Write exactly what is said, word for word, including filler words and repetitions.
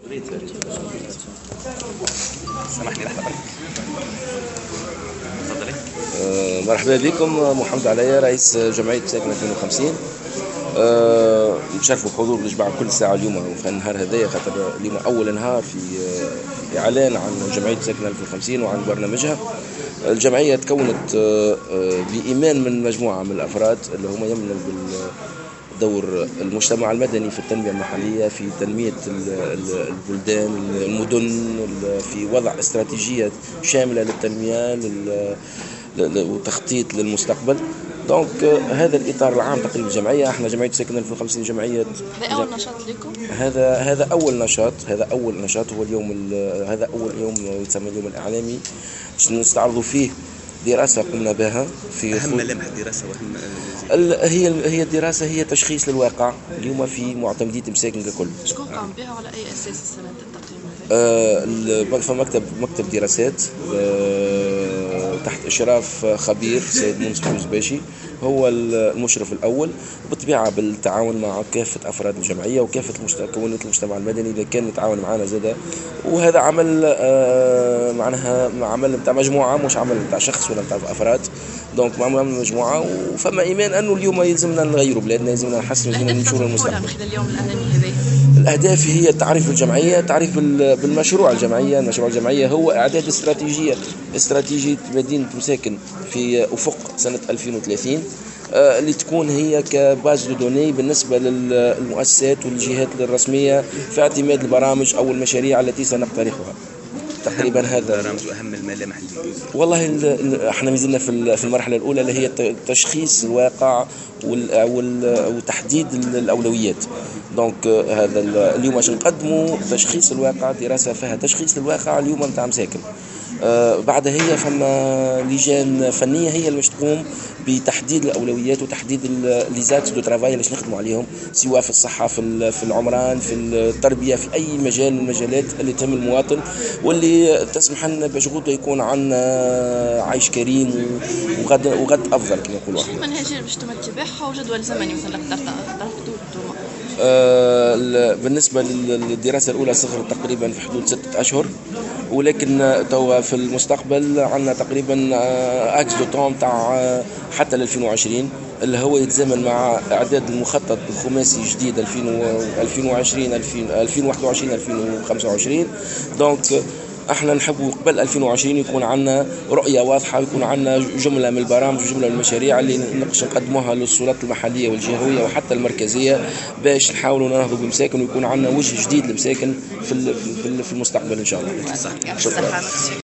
سامحني لحظة برك. تفضلي. آه، مرحبا بكم. محمد عليا، رئيس جمعية ساكن ألفين وخمسين. أه نشرفوا بحضور الجماعة كل ساعة اليوم في النهار هذايا، خاطر اليوم أول نهار في, في إعلان عن جمعية ساكن ألفين وخمسين وعن برنامجها. الجمعية تكونت أه بإيمان من مجموعة من الأفراد اللي هم يمنوا بالدور المجتمع المدني في التنمية المحلية، في تنمية البلدان المدن، في وضع استراتيجية شاملة للتنمية وتخطيط للمستقبل. دونك هذا الاطار العام تقريبا الجمعيه. احنا جمعيه ساكن ألفين وخمسين جمعيه. هذا اول نشاط لكم؟ هذا هذا اول نشاط هذا اول نشاط هو اليوم هذا اول يوم يسمى اليوم الاعلامي، باش نستعرضوا فيه دراسه قمنا بها. في اهم ملامح الدراسه واهم هي هي الدراسه هي تشخيص للواقع اليوم في معتمديه مساكن ككل. شكون قام بها وعلى اي اساس السنه التقييم هذا؟ آه فمكتب مكتب دراسات آه تحت إشراف خبير سيد منصف الزباشي، هو المشرف الأول، بالطبيعة بالتعاون مع كافة أفراد الجمعية وكافة مكونات المجتمع المدني اللي كان يتعاون معنا زادة. وهذا عمل آه معناها عمل بتاع مجموعة، مش عمل بتاع شخص ولا بتاع أفراد. دونك معمول من مجموعة، وفما إيمان أنه اليوم يلزمنا نغيروا بلادنا، يلزمنا نحسنوا، يلزمنا نمشوا للمستقبل. خلال اليوم الإعلامي هذا الأهداف هي تعريف الجمعية، تعريف بالمشروع الجمعية. المشروع الجمعية هو إعداد استراتيجية استراتيجية مدينة مساكن في أفق سنة ألفين وثلاثين، اللي تكون هي كباز دو دوني بالنسبة للمؤسسات والجهات الرسمية في اعتماد البرامج أو المشاريع التي سنقترحها. تقريبا هذا برامج واهم الملامح اللي والله احنا مازلنا في المرحله الاولى اللي هي تشخيص الواقع وتحديد الاولويات. دونك هذا اليوم باش نقدموا تشخيص الواقع، دراسه فيها تشخيص الواقع اليوم نتاع مساكن. آه بعدها هي فما لجان فنيه هي اللي باش تقوم بتحديد الاولويات وتحديد ليزات دو ترافاي اللي نخدموا عليهم، سواء في الصحه، في في العمران، في التربيه، في اي مجال من المجالات اللي تهم المواطن واللي تسمح لنا باش غدا يكون عندنا عيش كريم وغد وغد افضل كما نقولوا. شنو المنهجيه باش تم اتباعها وجدول زمني مثلا قدرتوا انتم؟ آه بالنسبه للدراسه الاولى صغرت تقريبا في حدود ستة اشهر، ولكن توا في المستقبل عندنا تقريبا اكس دو طون تاع حتى ل ألفين وعشرين اللي هو يتزامن مع اعداد المخطط الخماسي جديد ألفين وعشرين ألفين وواحد وعشرين ألفين وخمسة وعشرين. دونك احنا نحبوا قبل ألفين وعشرين يكون عندنا رؤيه واضحه، يكون عندنا جمله من البرامج وجمله من المشاريع اللي نقدر نقدموها للسلطات المحليه والجهويه وحتى المركزيه باش نحاولوا ننهضوا بمساكن ويكون عندنا وجه جديد لمساكن في في المستقبل ان شاء الله. شكرا.